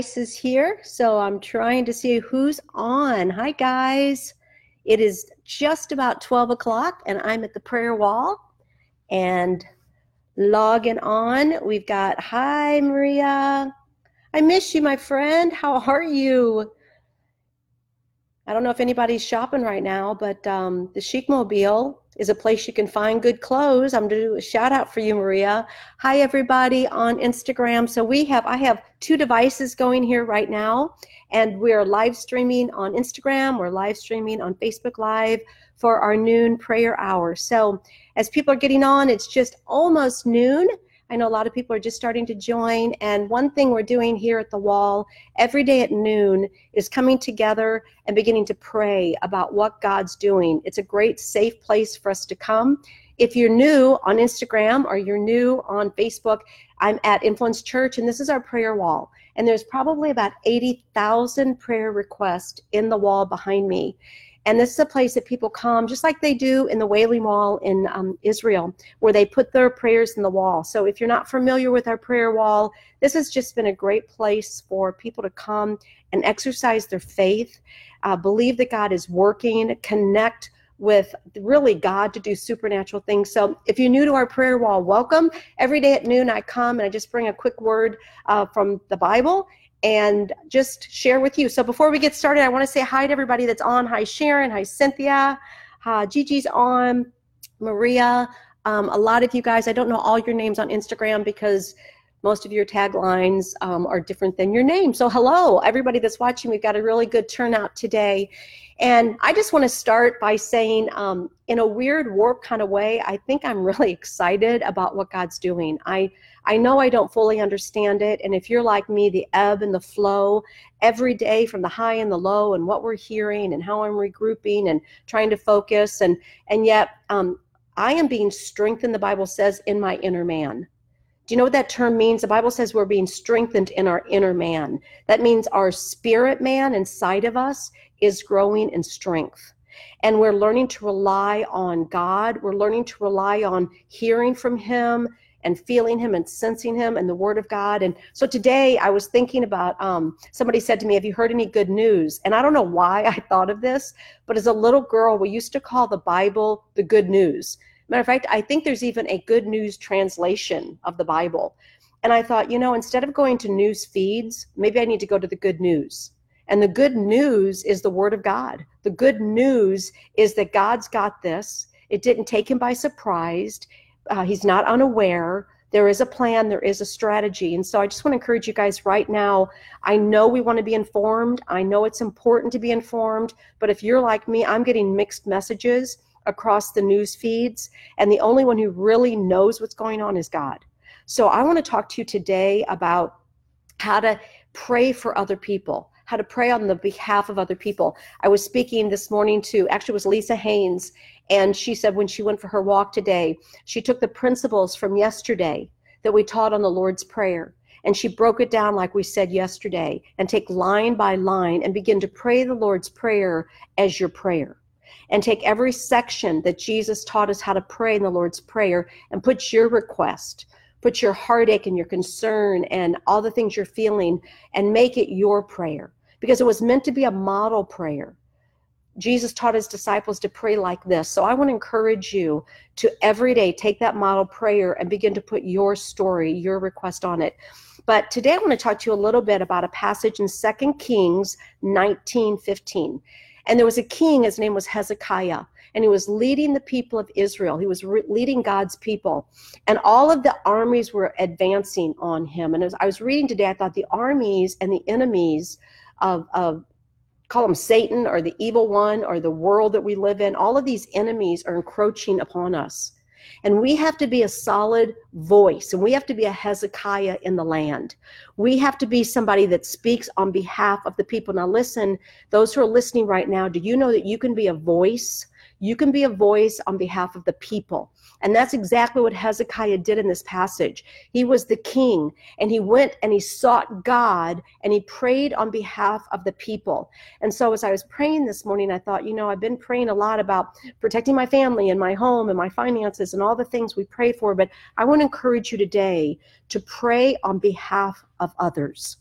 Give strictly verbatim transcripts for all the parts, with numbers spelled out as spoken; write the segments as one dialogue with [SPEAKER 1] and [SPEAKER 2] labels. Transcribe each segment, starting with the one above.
[SPEAKER 1] Is here, so I'm trying to see who's on. Hi, guys. It is just about twelve o'clock, and I'm at the prayer wall and logging on. We've got, hi, Maria. I miss you, my friend. How are you? I don't know if anybody's shopping right now, but um, the Chic Mobile is a place you can find good clothes. I'm going to do a shout out for you, Maria. Hi, everybody on Instagram. So we have, I have two devices going here right now, and we're live streaming on Instagram. We're live streaming on Facebook Live for our noon prayer hour. So as people are getting on, it's just almost noon. I know a lot of people are just starting to join, and one thing we're doing here at the wall every day at noon is coming together and beginning to pray about what God's doing. It's a great safe place for us to come. If you're new on Instagram or you're new on Facebook, I'm at Influence Church, and this is our prayer wall. And there's probably about eighty thousand prayer requests in the wall behind me. And this is a place that people come, just like they do in the Wailing Wall in um, Israel, where they put their prayers in the wall. So if you're not familiar with our prayer wall, this has just been a great place for people to come and exercise their faith, uh, believe that God is working, connect with really God to do supernatural things. So if you're new to our prayer wall, welcome. Every day at noon I come and I just bring a quick word uh, from the Bible and just share with you. So before we get started, I want to say hi to everybody that's on. Hi, Sharon. Hi, Cynthia. Hi, Gigi's on. Maria. Um, a lot of you guys, I don't know all your names on Instagram because most of your taglines um, are different than your name. So hello, everybody that's watching. We've got a really good turnout today. And I just want to start by saying, um, in a weird, warped kind of way, I think I'm really excited about what God's doing. I I know I don't fully understand it, and if you're like me, the ebb and the flow every day from the high and the low and what we're hearing and how I'm regrouping and trying to focus, and and yet um, I am being strengthened, the Bible says, in my inner man. Do you know what that term means? The Bible says we're being strengthened in our inner man. That means our spirit man inside of us is growing in strength. And we're learning to rely on God. We're learning to rely on hearing from him and feeling him and sensing him and the word of God. And so today I was thinking about, um, somebody said to me, have you heard any good news? And I don't know why I thought of this, but as a little girl, we used to call the Bible the good news. Matter of fact, I think there's even a good news translation of the Bible. And I thought, you know, instead of going to news feeds, maybe I need to go to the good news. And the good news is the word of God. The good news is that God's got this. It didn't take him by surprise. Uh, he's not unaware. There is a plan. There is a strategy. And so I just want to encourage you guys right now. I know we want to be informed. I know it's important to be informed. But if you're like me, I'm getting mixed messages across the news feeds. And the only one who really knows what's going on is God. So I want to talk to you today about how to pray for other people, how to pray on the behalf of other people. I was speaking this morning to, actually it was Lisa Haynes, and she said when she went for her walk today, she took the principles from yesterday that we taught on the Lord's Prayer, and she broke it down like we said yesterday, and take line by line and begin to pray the Lord's Prayer as your prayer. And take every section that Jesus taught us how to pray in the Lord's Prayer and put your request, put your heartache and your concern and all the things you're feeling and make it your prayer. Because it was meant to be a model prayer. Jesus taught his disciples to pray like this. So I want to encourage you to every day take that model prayer and begin to put your story, your request on it. But today I want to talk to you a little bit about a passage in Second Kings nineteen fifteen. And there was a king, his name was Hezekiah, and he was leading the people of Israel. He was re- leading God's people. And all of the armies were advancing on him. And as I was reading today, I thought the armies and the enemies of, of call them Satan or the evil one or the world that we live in, all of these enemies are encroaching upon us. And we have to be a solid voice, and we have to be a Hezekiah in the land. We have to be somebody that speaks on behalf of the people. Now listen, those who are listening right now, do you know that you can be a voice? You can be a voice on behalf of the people. And that's exactly what Hezekiah did in this passage. He was the king, and he went and he sought God, and he prayed on behalf of the people. And so as I was praying this morning, I thought, you know, I've been praying a lot about protecting my family and my home and my finances and all the things we pray for, but I want to encourage you today to pray on behalf of others.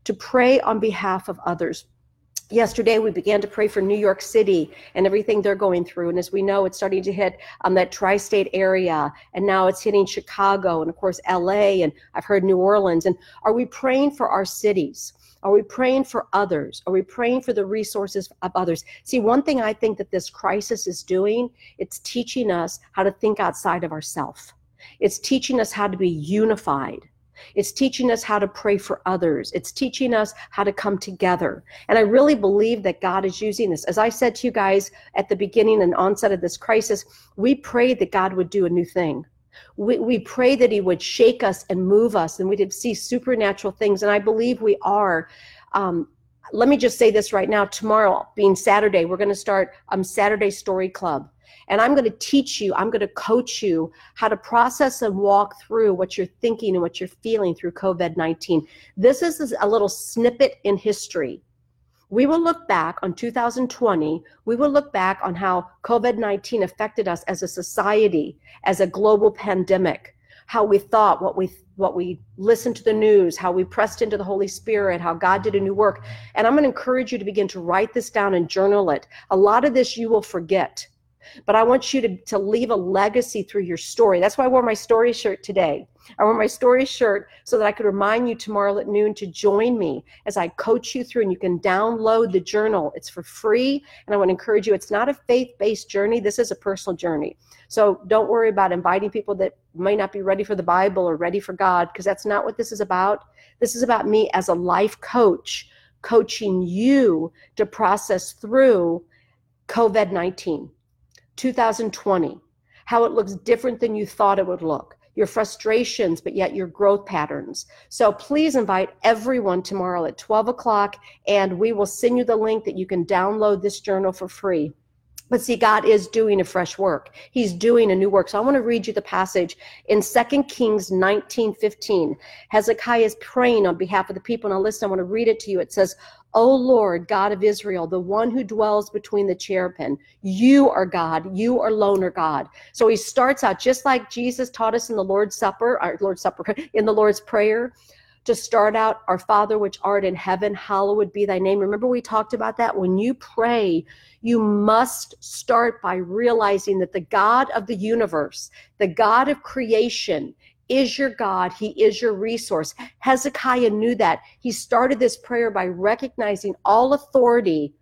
[SPEAKER 1] to pray on behalf of others. Yesterday, we began to pray for New York City and everything they're going through. And as we know, it's starting to hit um, that tri-state area. And now it's hitting Chicago and, of course, L A. And I've heard New Orleans. And are we praying for our cities? Are we praying for others? Are we praying for the resources of others? See, one thing I think that this crisis is doing, it's teaching us how to think outside of ourselves. It's teaching us how to be unified. It's teaching us how to pray for others. It's teaching us how to come together. And I really believe that God is using this. As I said to you guys at the beginning and onset of this crisis, we prayed that God would do a new thing. We, we pray that he would shake us and move us and we'd see supernatural things. And I believe we are. Um, let me just say this right now. Tomorrow, being Saturday, we're going to start um, Saturday Story Club. And I'm going to teach you, I'm going to coach you how to process and walk through what you're thinking and what you're feeling through COVID nineteen. This is a little snippet in history. We will look back on two thousand twenty. We will look back on how COVID nineteen affected us as a society, as a global pandemic, how we thought, what we what we listened to the news, how we pressed into the Holy Spirit, how God did a new work. And I'm going to encourage you to begin to write this down and journal it. A lot of this you will forget. But I want you to, to leave a legacy through your story. That's why I wore my story shirt today. I wore my story shirt so that I could remind you tomorrow at noon to join me as I coach you through, and you can download the journal. It's for free, and I want to encourage you. It's not a faith-based journey. This is a personal journey. So don't worry about inviting people that might not be ready for the Bible or ready for God, because that's not what this is about. This is about me as a life coach, coaching you to process through COVID nineteen. two thousand twenty, how it looks different than you thought it would look, your frustrations, but yet your growth patterns. So please invite everyone tomorrow at twelve o'clock, and we will send you the link that you can download this journal for free. But see, God is doing a fresh work. He's doing a new work. So I want to read you the passage in Second Kings nineteen fifteen. Hezekiah is praying on behalf of the people. Now listen, I want to read it to you. It says, O Lord, God of Israel, the one who dwells between the cherubim, you are God, you alone are God. So he starts out just like Jesus taught us in the Lord's Supper, our Lord's Supper, in the Lord's Prayer, to start out, our Father which art in heaven, hallowed be thy name. Remember we talked about that? When you pray, you must start by realizing that the God of the universe, the God of creation, is your God. He is your resource. Hezekiah knew that. He started this prayer by recognizing all authority,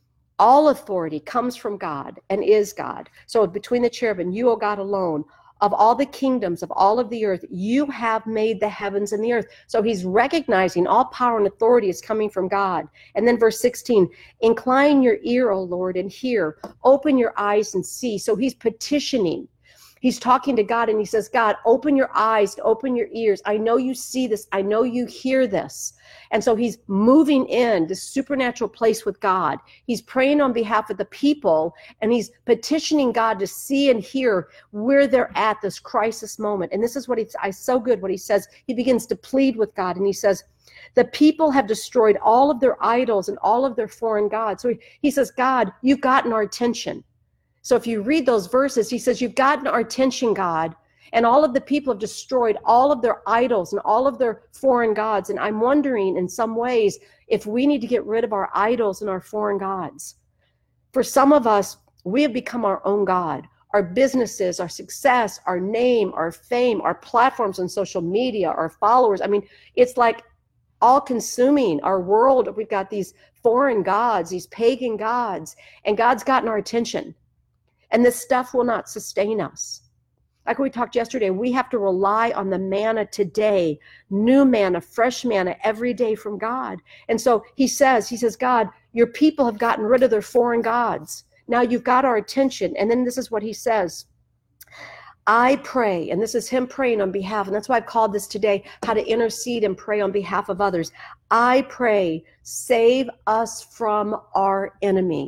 [SPEAKER 1] all authority comes from God and is God. So between the cherubim, you, O God, alone, of all the kingdoms of all of the earth, you have made the heavens and the earth. So he's recognizing all power and authority is coming from God. And then verse sixteen, incline your ear, O Lord, and hear. Open your eyes and see. So he's petitioning. He's talking to God and he says, God, open your eyes, open your ears. I know you see this. I know you hear this. And so he's moving in this supernatural place with God. He's praying on behalf of the people, and he's petitioning God to see and hear where they're at this crisis moment. And this is what he's I so good what he says. He begins to plead with God, and he says, the people have destroyed all of their idols and all of their foreign gods. So he, he says, God, you've gotten our attention. So if you read those verses, he says, you've gotten our attention, God, and all of the people have destroyed all of their idols and all of their foreign gods. And I'm wondering in some ways if we need to get rid of our idols and our foreign gods. For some of us, we have become our own God. Our businesses, our success, our name, our fame, our platforms on social media, our followers. I mean, it's like all consuming our world. We've got these foreign gods, these pagan gods, and God's gotten our attention. And this stuff will not sustain us. Like we talked yesterday, we have to rely on the manna today, new manna, fresh manna every day from God. And so he says, he says, God, your people have gotten rid of their foreign gods. Now you've got our attention. And then this is what he says. I pray, and this is him praying on behalf, and that's why I've called this today, how to intercede and pray on behalf of others. I pray, save us from our enemy.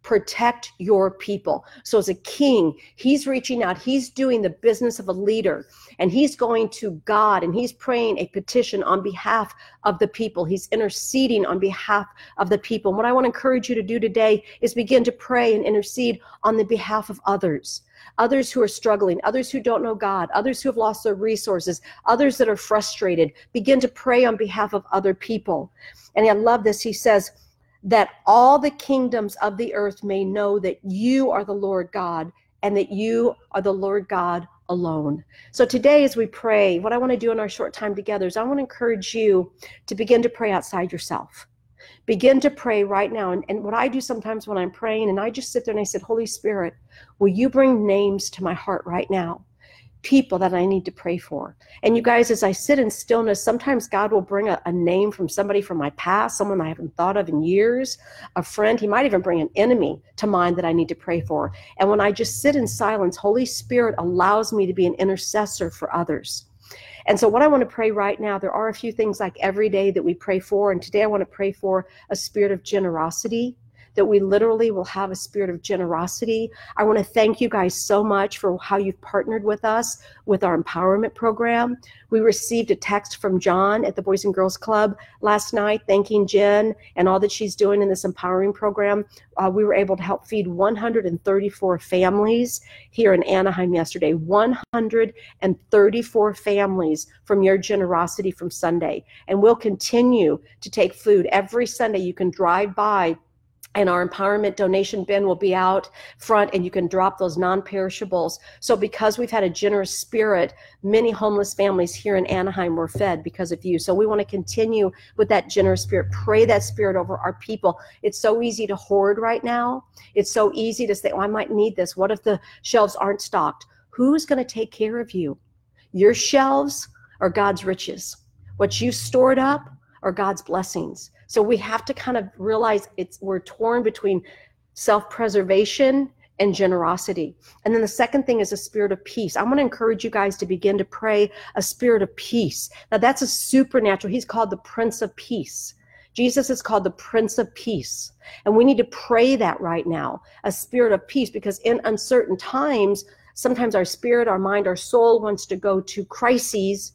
[SPEAKER 1] protect your people. So as a king, he's reaching out, he's doing the business of a leader, and he's going to God and he's praying a petition on behalf of the people. He's interceding on behalf of the people. And what I want to encourage you to do today is begin to pray and intercede on the behalf of others. Others who are struggling, others who don't know God, others who have lost their resources, others that are frustrated. Begin to pray on behalf of other people. And I love this. He says, that all the kingdoms of the earth may know that you are the Lord God, and that you are the Lord God alone. So today, as we pray, what I want to do in our short time together is I want to encourage you to begin to pray outside yourself. Begin to pray right now. And, and what I do sometimes when I'm praying, and I just sit there and I said, Holy Spirit, will you bring names to my heart right now? People that I need to pray for. And you guys, as I sit in stillness, sometimes God will bring a, a name from somebody from my past, someone I haven't thought of in years, a friend. He might even bring an enemy to mind that I need to pray for. And when I just sit in silence, Holy Spirit allows me to be an intercessor for others. And so what I want to pray right now, there are a few things like every day that we pray for. And today I want to pray for a spirit of generosity, that we literally will have a spirit of generosity. I want to thank you guys so much for how you've partnered with us with our empowerment program. We received a text from John at the Boys and Girls Club last night, thanking Jen and all that she's doing in this empowering program. Uh, we were able to help feed one hundred thirty-four families here in Anaheim yesterday. one hundred thirty-four families from your generosity from Sunday. And we'll continue to take food every Sunday. You can drive by, and our empowerment donation bin will be out front, and you can drop those non-perishables. So because we've had a generous spirit, many homeless families here in Anaheim were fed because of you. So we want to continue with that generous spirit. Pray that spirit over our people. It's so easy to hoard right now. It's so easy to say, oh, I might need this. What if the shelves aren't stocked? Who's going to take care of you? Your shelves or God's riches? What you stored up or God's blessings? So we have to kind of realize it's we're torn between self-preservation and generosity. And then the second thing is a spirit of peace. I want to encourage you guys to begin to pray a spirit of peace. Now that's a supernatural. He's called the Prince of Peace. Jesus is called the Prince of Peace. And we need to pray that right now, a spirit of peace, because in uncertain times, sometimes our spirit, our mind, our soul wants to go to crises,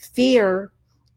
[SPEAKER 1] fear,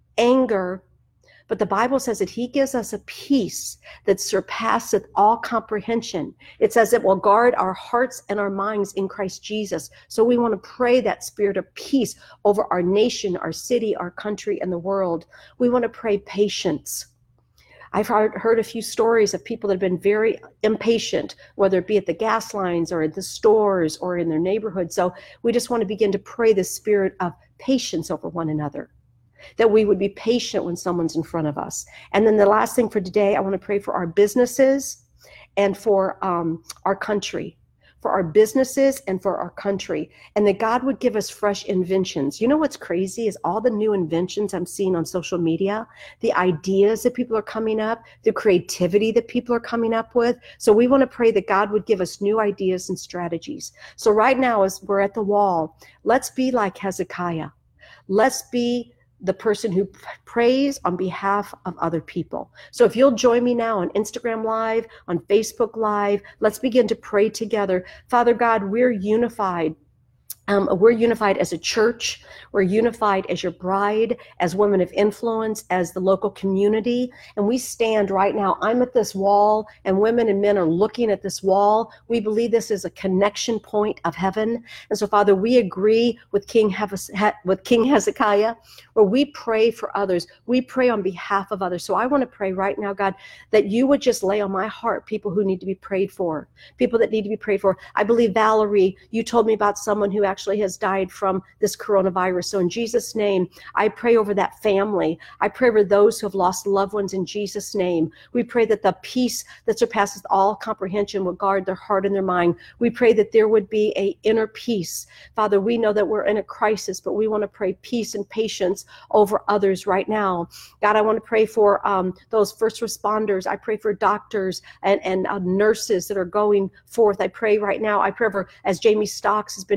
[SPEAKER 1] anger. But the Bible says that he gives us a peace that surpasseth all comprehension. It says it will guard our hearts and our minds in Christ Jesus. So we want to pray that spirit of peace over our nation, our city, our country, and the world. We want to pray patience. I've heard, heard a few stories of people that have been very impatient, whether it be at the gas lines or at the stores or in their neighborhood. So we just want to begin to pray the spirit of patience over one another, that we would be patient when someone's in front of us. And then the last thing for today, I want to pray for our businesses and for um, our country, for our businesses and for our country, and that God would give us fresh inventions. You know what's crazy is all the new inventions I'm seeing on social media, the ideas that people are coming up, the creativity that people are coming up with. So we want to pray that God would give us new ideas and strategies. So right now, as we're at the wall, let's be like Hezekiah. Let's be the person who prays on behalf of other people. So if you'll join me now on Instagram Live, on Facebook Live, let's begin to pray together. Father God, we're unified. Um, we're unified as a church. We're unified as your bride, as women of influence, as the local community. And we stand right now. I'm at this wall, and women and men are looking at this wall. We believe this is a connection point of heaven. And so, Father, we agree with King, Hez- with King Hezekiah, where we pray for others. We pray on behalf of others. So I want to pray right now, God, that you would just lay on my heart people who need to be prayed for, people that need to be prayed for. I believe, Valerie, you told me about someone who actually has died from this coronavirus. So in Jesus' name, I pray over that family. I pray over those who have lost loved ones in Jesus' name. We pray that the peace that surpasses all comprehension will guard their heart and their mind. We pray that there would be an inner peace. Father, we know that we're in a crisis, but we want to pray peace and patience over others right now. God, I want to pray for um, those first responders. I pray for doctors and, and uh, nurses that are going forth. I pray right now, I pray for, as Jamie Stocks has been talking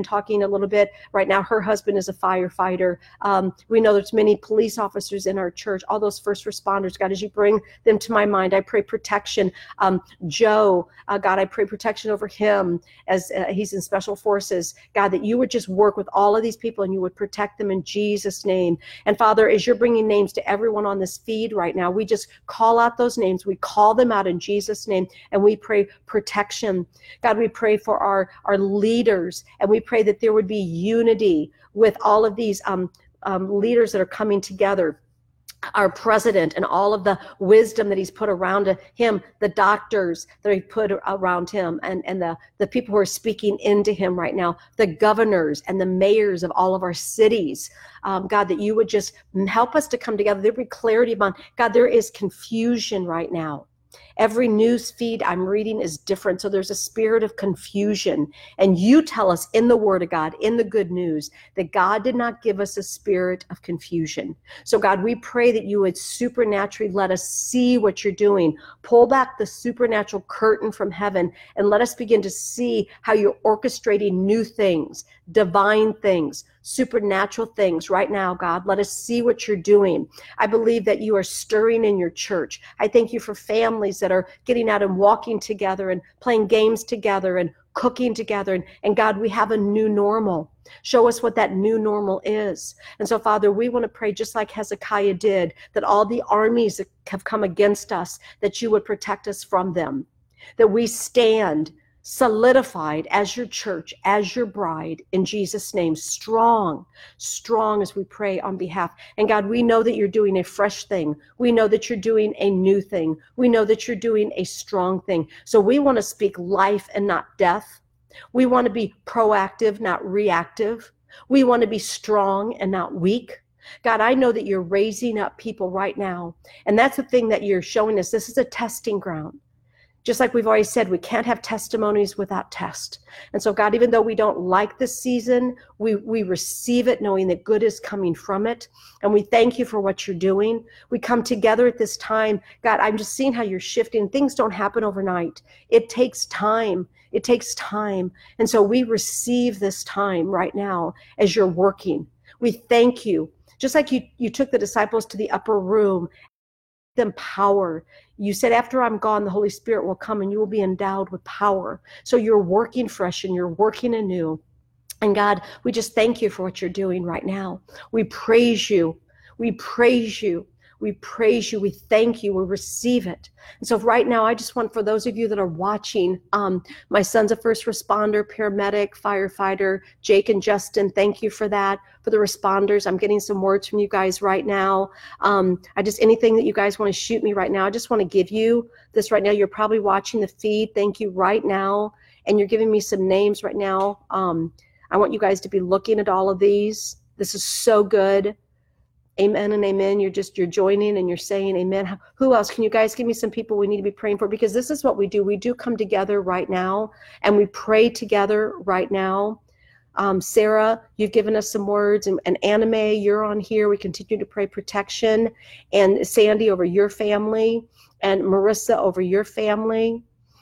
[SPEAKER 1] a little bit right now. Her husband is a firefighter. Um, we know there's many police officers in our church, all those first responders. God, as you bring them to my mind, I pray protection. Um, Joe, uh, God, I pray protection over him as uh, he's in special forces. God, that you would just work with all of these people and you would protect them in Jesus' name. And Father, as you're bringing names to everyone on this feed right now, we just call out those names. We call them out in Jesus' name, and we pray protection. God, we pray for our, our leaders, and we pray that there would be unity with all of these um, um, leaders that are coming together. Our president and all of the wisdom that he's put around him, the doctors that he put around him, and, and the, the people who are speaking into him right now, the governors and the mayors of all of our cities. Um, God, that you would just help us to come together. There be clarity about, God, there is confusion right now. Every news feed I'm reading is different. So there's a spirit of confusion. And you tell us in the Word of God, in the good news, that God did not give us a spirit of confusion. So God, we pray that you would supernaturally let us see what you're doing. Pull back the supernatural curtain from heaven and let us begin to see how you're orchestrating new things, divine things, supernatural things right now, God. Let us see what you're doing. I believe that you are stirring in your church. I thank you for families that are getting out and walking together and playing games together and cooking together. And, and God, we have a new normal. Show us what that new normal is. And so, Father, we want to pray just like Hezekiah did, that all the armies that have come against us, that you would protect us from them, that we stand solidified as your church, as your bride, in Jesus' name, strong, strong as we pray on behalf. And God, we know that you're doing a fresh thing. We know that you're doing a new thing. We know that you're doing a strong thing. So we want to speak life and not death. We want to be proactive, not reactive. We want to be strong and not weak. God, I know that you're raising up people right now. And that's the thing that you're showing us. This is a testing ground. Just like we've always said, we can't have testimonies without test. And so, God, even though we don't like this season, we, we receive it knowing that good is coming from it. And we thank you for what you're doing. We come together at this time. God, I'm just seeing how you're shifting. Things don't happen overnight. It takes time. It takes time. And so we receive this time right now as you're working. We thank you. Just like you, you took the disciples to the upper room, them power. You said, after I'm gone, the Holy Spirit will come and you will be endowed with power. So you're working fresh and you're working anew. And God, we just thank you for what you're doing right now. We praise you. We praise you. We praise you. We thank you. We receive it. And so right now, I just want, for those of you that are watching, um, my son's a first responder, paramedic, firefighter, Jake and Justin, thank you for that. For the responders, I'm getting some words from you guys right now. Um, I just, anything that you guys want to shoot me right now, I just want to give you this right now. You're probably watching the feed. Thank you right now. And you're giving me some names right now. Um, I want you guys to be looking at all of these. This is so good. Amen and amen. You're just, you're joining and you're saying amen. Who else? Can you guys give me some people we need to be praying for? Because this is what we do. We do come together right now and we pray together right now. Um, Sarah, you've given us some words, and, and Anime, you're on here. We continue to pray protection. And Sandy, over your family, and Marissa, over your family.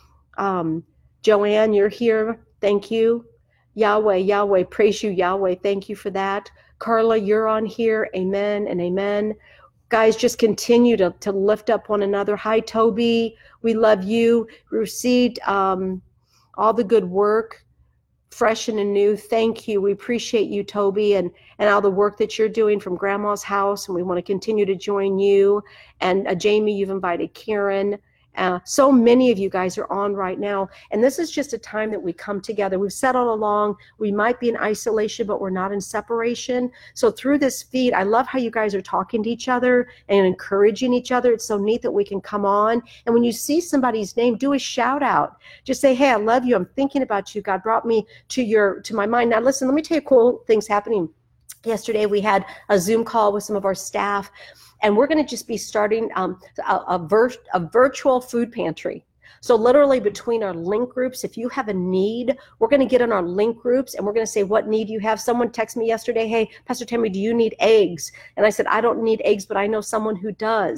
[SPEAKER 1] Um, Joanne, you're here. Thank you. Yahweh, Yahweh, praise you, Yahweh. Thank you for that. Carla, you're on here. Amen and amen. Guys, just continue to, to lift up one another. Hi, Toby. We love you. We received um, all the good work, fresh and anew. Thank you. We appreciate you, Toby, and, and all the work that you're doing from Grandma's house. And we want to continue to join you. And uh, Jamie, you've invited Karen. Uh, so many of you guys are on right now, and this is just a time that we come together. We've said all along, we might be in isolation, but we're not in separation. So through this feed, I love how you guys are talking to each other and encouraging each other. It's so neat that we can come on. And when you see somebody's name, do a shout out. Just say, hey, I love you. I'm thinking about you. God brought me to your, to my mind. Now listen, let me tell you cool things happening. Yesterday, we had a Zoom call with some of our staff, and we're going to just be starting um, a, a, vir- a virtual food pantry. So literally between our link groups, if you have a need, we're going to get in our link groups and we're going to say what need you have. Someone texted me yesterday, hey, Pastor Tammy, do you need eggs? And I said, I don't need eggs, but I know someone who does.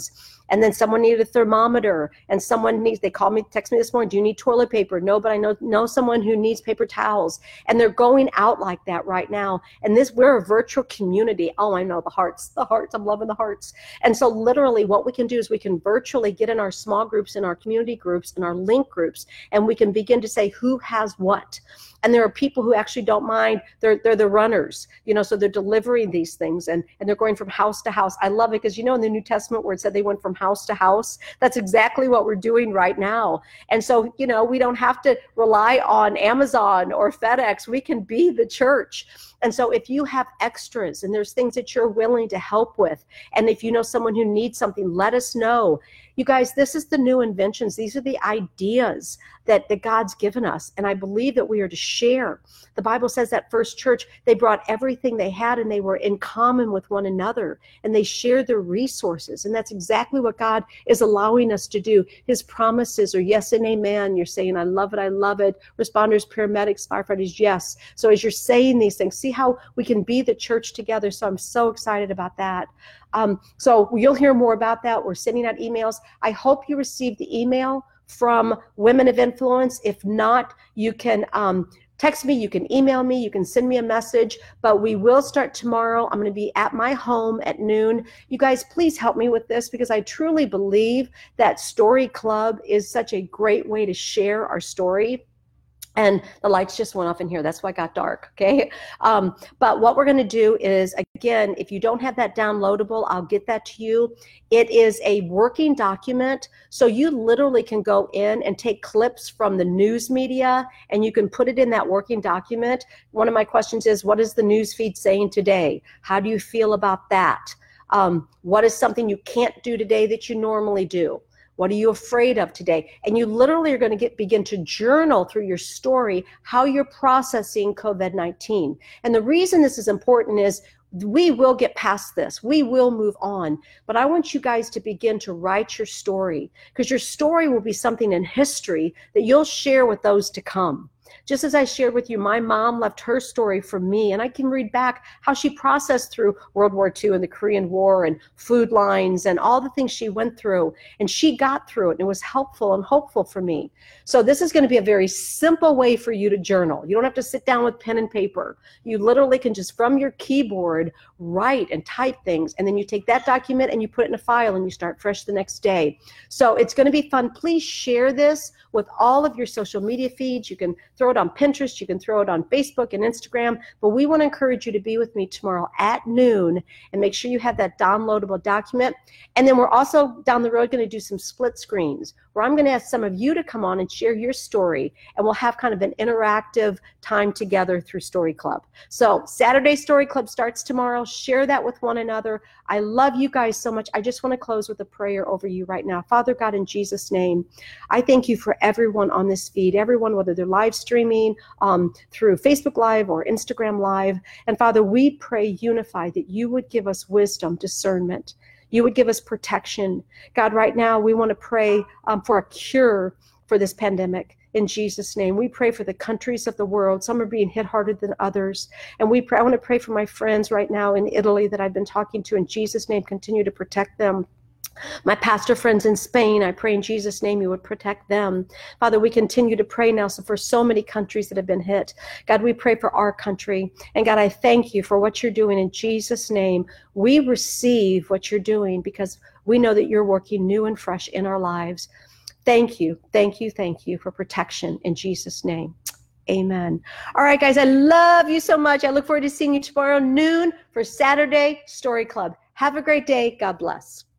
[SPEAKER 1] And then someone needed a thermometer, and someone needs, they called me, text me this morning, do you need toilet paper? No, but I know, know someone who needs paper towels. And they're going out like that right now. And this, we're a virtual community. Oh, I know, the hearts, the hearts, I'm loving the hearts. And so literally what we can do is we can virtually get in our small groups, in our community groups, in our link groups, and we can begin to say who has what. And there are people who actually don't mind. They're they're the runners, you know, so they're delivering these things, and, and they're going from house to house. I love it because, you know, in the New Testament where it said they went from house to house, that's exactly what we're doing right now. And so, you know, we don't have to rely on Amazon or FedEx. We can be the church. And so if you have extras and there's things that you're willing to help with, and if you know someone who needs something, let us know. You guys, this is the new inventions. These are the ideas that, that God's given us. And I believe that we are to share. The Bible says that first church, they brought everything they had and they were in common with one another, and they shared their resources. And that's exactly what God is allowing us to do. His promises are yes and amen. You're saying, I love it, I love it. Responders, paramedics, firefighters, yes. So as you're saying these things, see how we can be the church together. So I'm so excited about that. Um, so you'll hear more about that. We're sending out emails. I hope you received the email from Women of Influence. If not, you can um, text me, you can email me, you can send me a message, but we will start tomorrow. I'm going to be at my home at noon. You guys, please help me with this, because I truly believe that Story Club is such a great way to share our story. And the lights just went off in here. That's why it got dark, okay? Um, but what we're going to do is, again, if you don't have that downloadable, I'll get that to you. It is a working document, so you literally can go in and take clips from the news media, and you can put it in that working document. One of my questions is, what is the news feed saying today? How do you feel about that? Um, what is something you can't do today that you normally do? What are you afraid of today? And you literally are going to get begin to journal through your story how you're processing COVID nineteen. And the reason this is important is we will get past this. We will move on. But I want you guys to begin to write your story, because your story will be something in history that you'll share with those to come. Just as I shared with you, my mom left her story for me, and I can read back how she processed through World War Two and the Korean War and food lines and all the things she went through, and she got through it, and it was helpful and hopeful for me. So this is going to be a very simple way for you to journal. You don't have to sit down with pen and paper. You literally can just from your keyboard write and type things, and then you take that document and you put it in a file and you start fresh the next day. So it's going to be fun. Please share this with all of your social media feeds. You can throw it on Pinterest, you can throw it on Facebook and Instagram, but we want to encourage you to be with me tomorrow at noon, and make sure you have that downloadable document. And then we're also down the road going to do some split screens where I'm going to ask some of you to come on and share your story, and we'll have kind of an interactive time together through Story Club. So Saturday Story Club starts tomorrow. Share that with one another. I love you guys so much. I just want to close with a prayer over you right now. Father God, in Jesus' name, I thank you for everyone on this feed, everyone, whether they're live streaming um, through Facebook Live or Instagram Live. And Father, we pray unified that you would give us wisdom, discernment. You would give us protection. God, right now we want to pray um, for a cure for this pandemic. In Jesus' name, we pray for the countries of the world. Some are being hit harder than others. And we pray, I want to pray for my friends right now in Italy that I've been talking to. In Jesus' name, continue to protect them. My pastor friends in Spain, I pray in Jesus' name you would protect them. Father, we continue to pray now for so many countries that have been hit. God, we pray for our country. And God, I thank you for what you're doing in Jesus' name. We receive what you're doing because we know that you're working new and fresh in our lives. Thank you, thank you, thank you for protection in Jesus' name. Amen. All right, guys, I love you so much. I look forward to seeing you tomorrow noon for Saturday Story Club. Have a great day. God bless.